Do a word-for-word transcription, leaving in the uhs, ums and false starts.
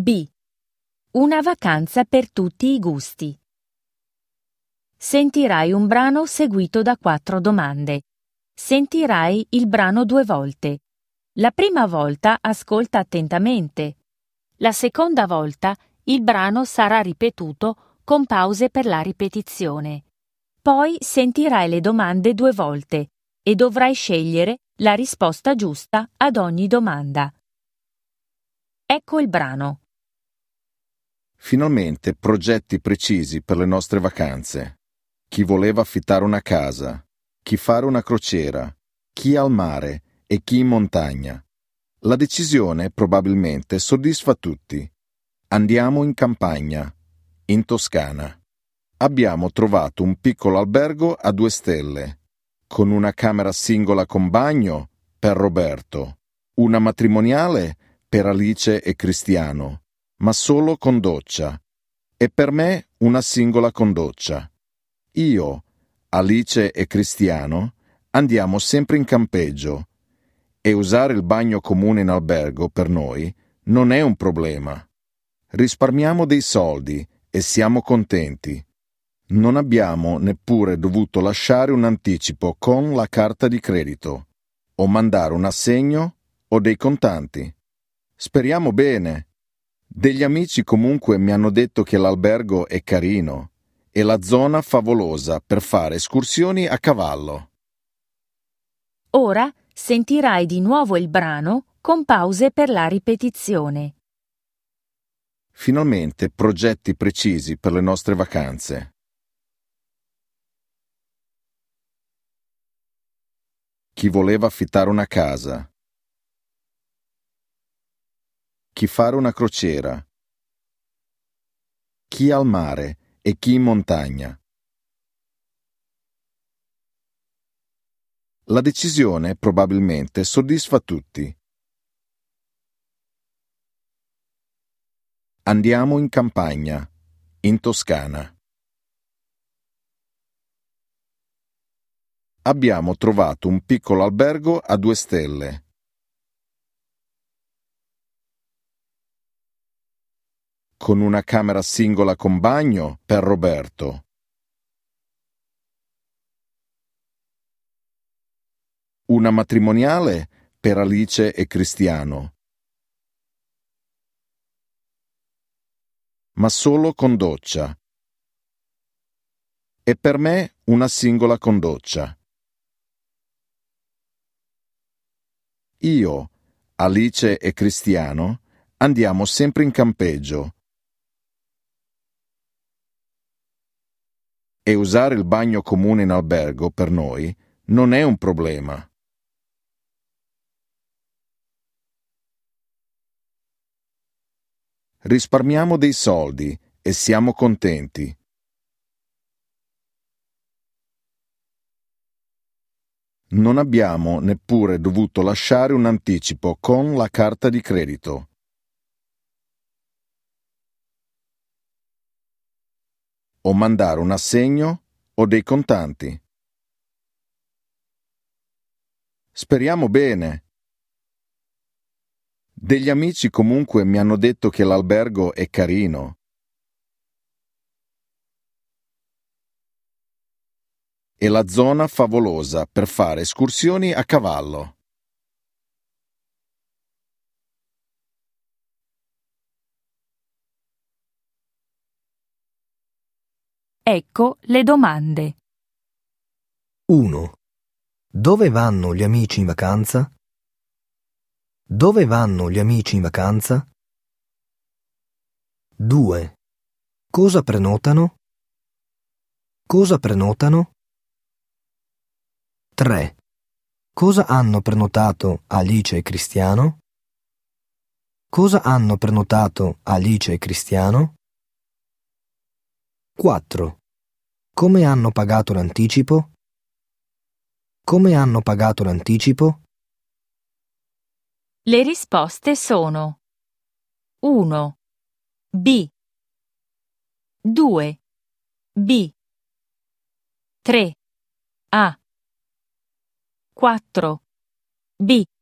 B. Una vacanza per tutti i gusti. Sentirai un brano seguito da quattro domande. Sentirai il brano due volte. La prima volta ascolta attentamente. La seconda volta il brano sarà ripetuto con pause per la ripetizione. Poi sentirai le domande due volte e dovrai scegliere la risposta giusta ad ogni domanda. Ecco il brano. Finalmente progetti precisi per le nostre vacanze. Chi voleva affittare una casa, chi fare una crociera, chi al mare e chi in montagna. La decisione probabilmente soddisfa tutti. Andiamo in campagna, in Toscana. Abbiamo trovato un piccolo albergo a due stelle, con una camera singola con bagno per Roberto, una matrimoniale per Alice e Cristiano, ma solo con doccia, e per me una singola con doccia. Io, Alice e Cristiano andiamo sempre in campeggio e usare il bagno comune in albergo per noi non è un problema. Risparmiamo dei soldi e siamo contenti. Non abbiamo neppure dovuto lasciare un anticipo con la carta di credito, o mandare un assegno o dei contanti. Speriamo bene. Degli amici comunque mi hanno detto che l'albergo è carino e la zona favolosa per fare escursioni a cavallo. Ora sentirai di nuovo il brano con pause per la ripetizione. Finalmente progetti precisi per le nostre vacanze. Chi voleva affittare una casa, chi fare una crociera, chi al mare e chi in montagna. La decisione probabilmente soddisfa tutti. Andiamo in campagna, in Toscana. Abbiamo trovato un piccolo albergo a due stelle. Con una camera singola con bagno per Roberto. Una matrimoniale per Alice e Cristiano. Ma solo con doccia. E per me una singola con doccia. Io, Alice e Cristiano andiamo sempre in campeggio e usare il bagno comune in albergo per noi non è un problema. Risparmiamo dei soldi e siamo contenti. Non abbiamo neppure dovuto lasciare un anticipo con la carta di credito. O mandare un assegno o dei contanti. Speriamo bene. Degli amici comunque mi hanno detto che l'albergo è carino. E la zona favolosa per fare escursioni a cavallo. Ecco le domande. uno. Dove vanno gli amici in vacanza? Dove vanno gli amici in vacanza? due. Cosa prenotano? Cosa prenotano? tre. Cosa hanno prenotato Alice e Cristiano? Cosa hanno prenotato Alice e Cristiano? quattro. Come hanno pagato l'anticipo? Come hanno pagato l'anticipo? Le risposte sono uno. B. due. B. tre. A. quattro. B.